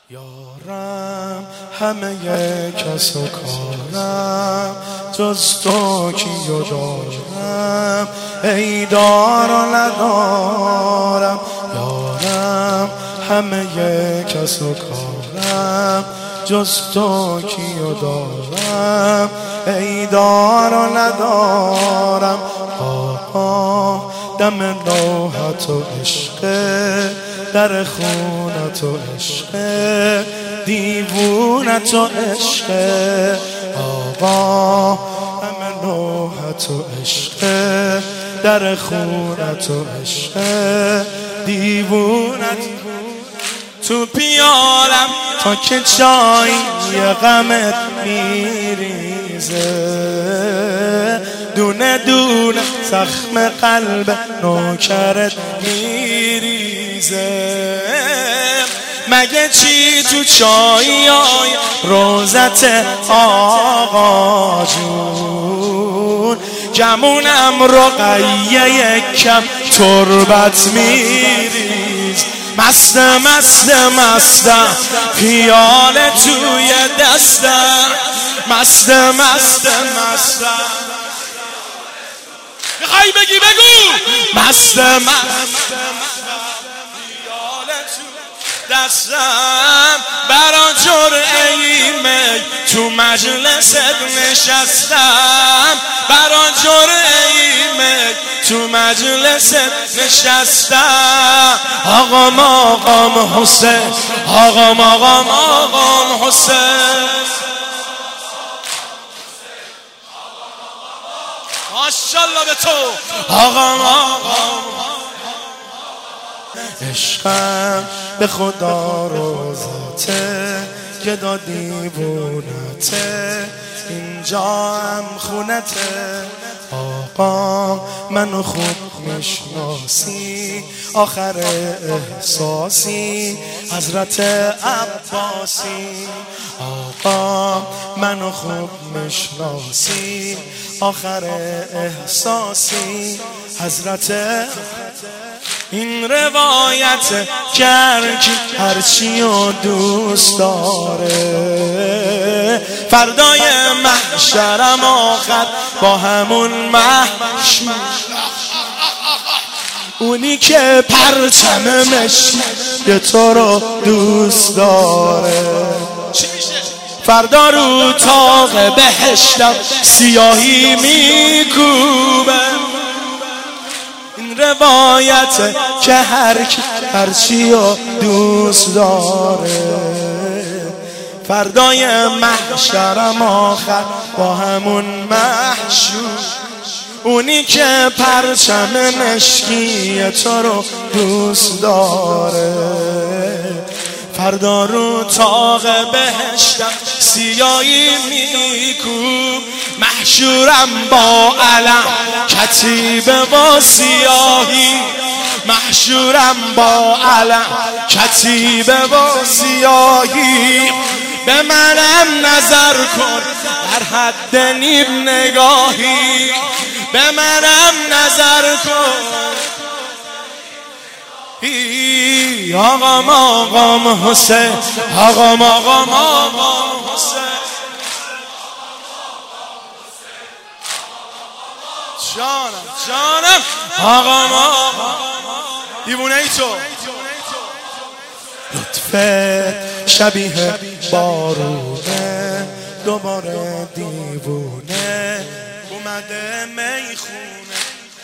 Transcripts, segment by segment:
یارم همه کس و کارم جز تو کیو دارم، ای دار و ندارم. یارم همه کس و کارم جز تو کیو دارم، ای دار و ندارم. آقا دم نوحت و عشق، در خونت و عشق، دیوونت و عشق. آقا دم نوحت و عشق، در خونت و عشق، دیوونت. تو پیالم تا که چایی غمت میریزه، دونه دونه زخم قلب نوکرت میریزه. مگه چی تو چایی های روزت آقا جون، گمونم رقیه کم تربت میریز. مستم مستم مستم پیاله توی دستم، مستم مستم مستم. میخوای بگی بگو. مستم مستم پیاله توی دستم، برا جرعه می تو مجلست نشستم، برا جرعه می تو مجلست نشستم. آقام آقام حسین، آقام آقام آقام حسین، ماشاءالله به تو. آقام آقام عشقم به خدا روزته، گدا دیوونته، اینجا هم خونته. آقا منو خوب میشناسی، آخر احساسی حضرت عباسی. آقا منو خوب میشناسی، آخر احساسی حضرت. این روایت کرکی هرچی و دوست داره، فردای محشرم آخر با همون محشر، اونی که پرچم مشک تو رو دوست داره، فردا رو طاق بهشتم سیاهی میکوبه. این روایت که هرچی رو دوست داره، فردای محشرم آخر با همون محشور، اونی که پرچم مشکی تو رو دوست داره، فردا رو طاق بهشتم سیاهی میکوب. محشورم با علم کتیبه و سیاهی، محشورم با علم کتیبه و سیاهی. به منم نظر کن در حد نیم نگاهی، به منم نظر کن. آقام آقام حسین، آقام آقام آقام حسین، جانم جانم. آقام آقام دیوونه ای تو، لطفت شبیه بارونه، دوباره دیوونه اومده میخونه.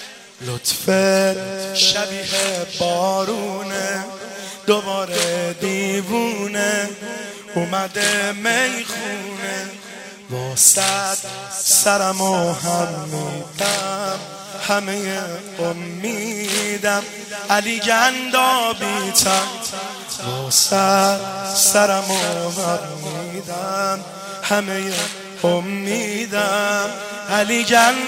لطفت شبیه بارونه، دوباره دیوونه اومده میخونه. واسد سرمو هم میدم، همه امیدم علی گندابیتم. واسد سرمو هم میدم، همه امیدم علی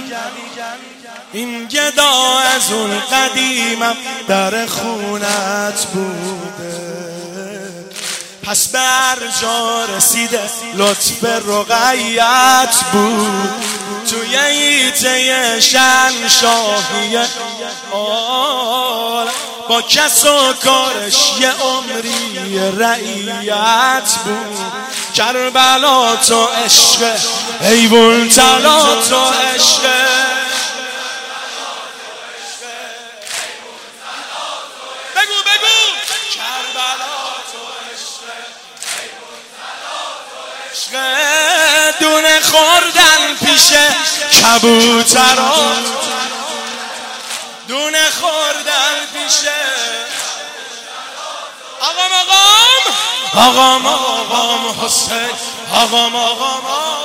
این گدا از اون قدیمم در خونت بوده، پس بر جا رسیده لطف رقیت بود. توی ایته شن شاهی با کس و کارش یه عمری رعیت بود. کربلا تو عشق، حیوان طلا تو عشق، بگو بگو کربلا تو عشق، دونه خوردن پیش کبوتران، دونه خوردن پیش آقام حسین، آقام